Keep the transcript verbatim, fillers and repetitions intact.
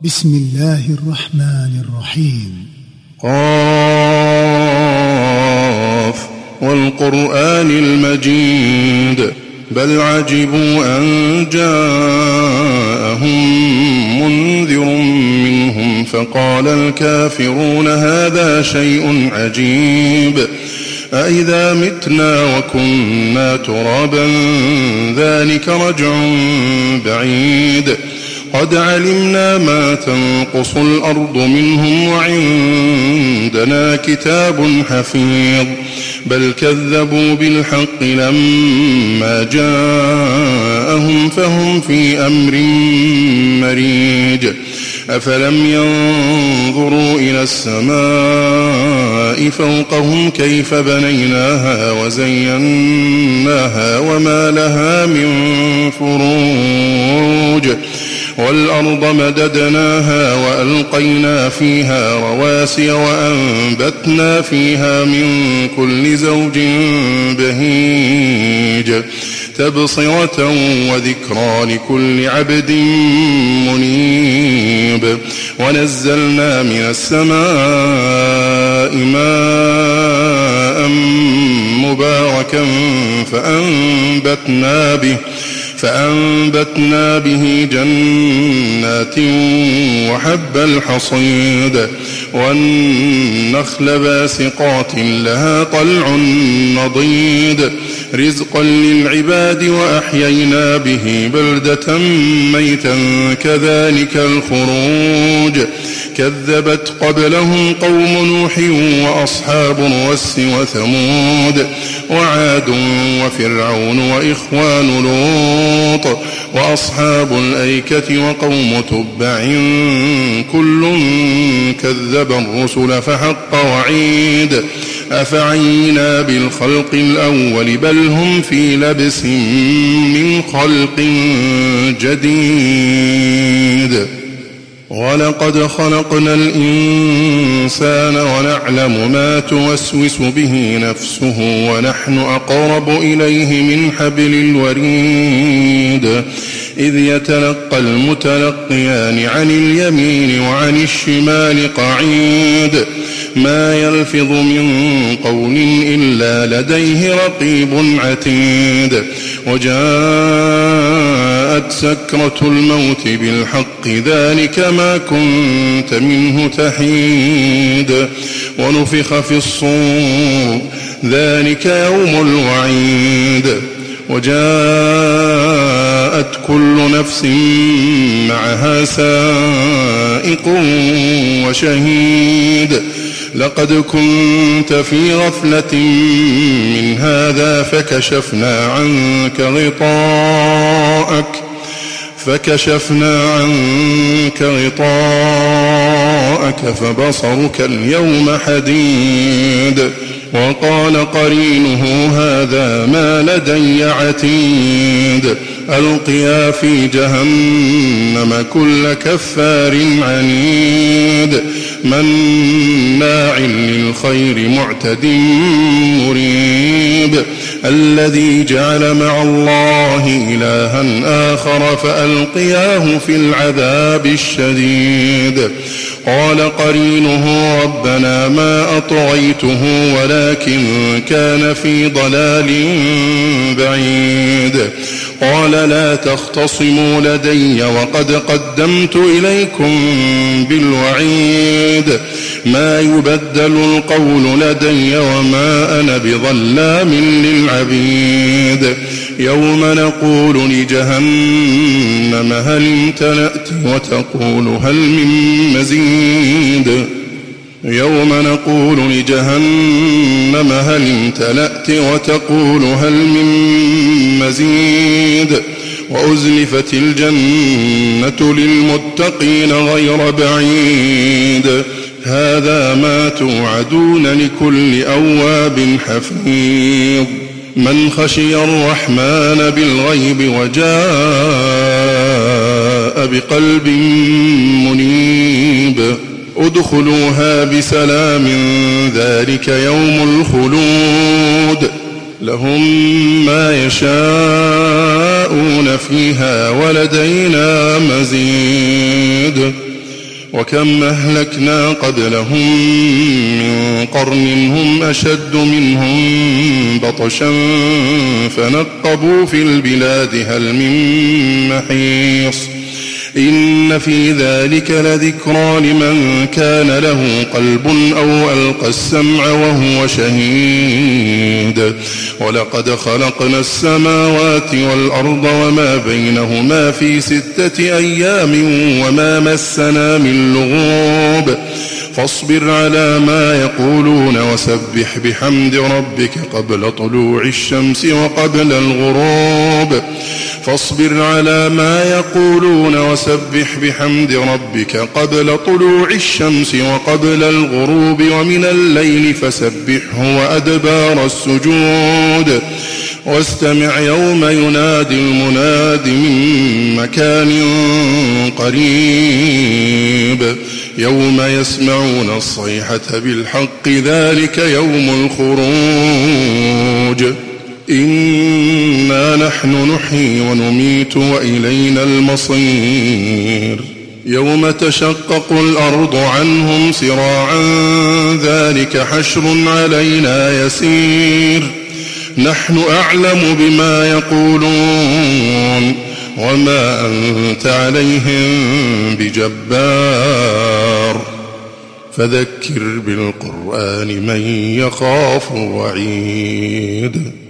بسم الله الرحمن الرحيم. قاف والقرآن المجيد بل عجبوا أن جاءهم منذر منهم فقال الكافرون هذا شيء عجيب أإذا متنا وكنا ترابا ذلك رجع بعيد قد علمنا ما تنقص الأرض منهم وعندنا كتاب حفيظ بل كذبوا بالحق لما جاءهم فهم في أمر مريج أفلم ينظروا إلى السماء فوقهم كيف بنيناها وزيناها وما لها من فروج والأرض مددناها وألقينا فيها رواسي وأنبتنا فيها من كل زوج بهيج تبصرة وذكرى لكل عبد منيب ونزلنا من السماء ماء مباركا فأنبتنا به فأنبتنا به جنات وحب الحصيد والنخل باسقات لها طلع نضيد رزقا للعباد وأحيينا به بلدة ميتا كذلك الخروج كذبت قبلهم قوم نوح وأصحاب الرس وثمود وعاد وفرعون وإخوان لوط وأصحاب الأيكة وقوم تبع كل كذب الرسل فحق وعيد أفعينا بالخلق الأول بل هم في لبس من خلق جديد ولقد خلقنا الإنسان ونعلم ما توسوس به نفسه ونحن أقرب إليه من حبل الوريد إذ يتلقى المتلقيان عن اليمين وعن الشمال قعيد ما يلفظ من قول إلا لديه رقيب عتيد وجاءت سكرة الموت بالحق ذلك ما كنت منه تحيد ونفخ في الصور ذلك يوم الوعيد وجاءت كل نفس معها سائق وشهيد لقد كنت في غفلة من هذا فكشفنا عنك غطاءك فكشفنا عنك غطاءك فبصرك اليوم حديد وقال قرينه هذا ما لدي عتيد ألقيا في جهنم كل كفار عنيد مناع للخير معتد مريب الذي جعل مع الله إلها آخر فألقياه في العذاب الشديد قال قرينه ربنا ما أطغيته ولكن كان في ضلال بعيد قال لا تختصموا لدي وقد قدمت إليكم بالوعيد ما يبدل القول لدي وما أنا بظلام للعبيد يوم نقول لجهنم هل امتلأت وتقول هل من مزيد يوم نقول لجهنم هل امتلأت وتقول هل من مزيد وأزلفت الجنة للمتقين غير بعيد هذا ما توعدون لكل أواب حفيظ من خشي الرحمن بالغيب وجاء بقلب منيب ادخلوها بسلام ذلك يوم الخلود لهم ما يشاءون فيها ولدينا مزيد وكم أهلكنا قبلهم من قرن هم أشد منهم بطشا فنقبوا في البلاد هل من محيص إن في ذلك لذكرى لمن كان له قلب أو ألقى السمع وهو شهيد ولقد خلقنا السماوات والأرض وما بينهما في ستة أيام وما مسنا من لغوب فاصبر على ما يقولون وسبح بحمد ربك قبل طلوع الشمس وقبل الغروب فاصبر على ما يقولون وسبح بحمد ربك قبل طلوع الشمس وقبل الغروب ومن الليل فسبحه وأدبار السجود واستمع يوم ينادي المناد من مكان قريب يوم يسمعون الصيحة بالحق ذلك يوم الخروج إنا نحن نحيي ونميت وإلينا المصير يوم تشقق الأرض عنهم سراعا ذلك حشر علينا يسير نحن أعلم بما يقولون وما أنت عليهم بجبار فذكر بالقرآن من يخاف وعيد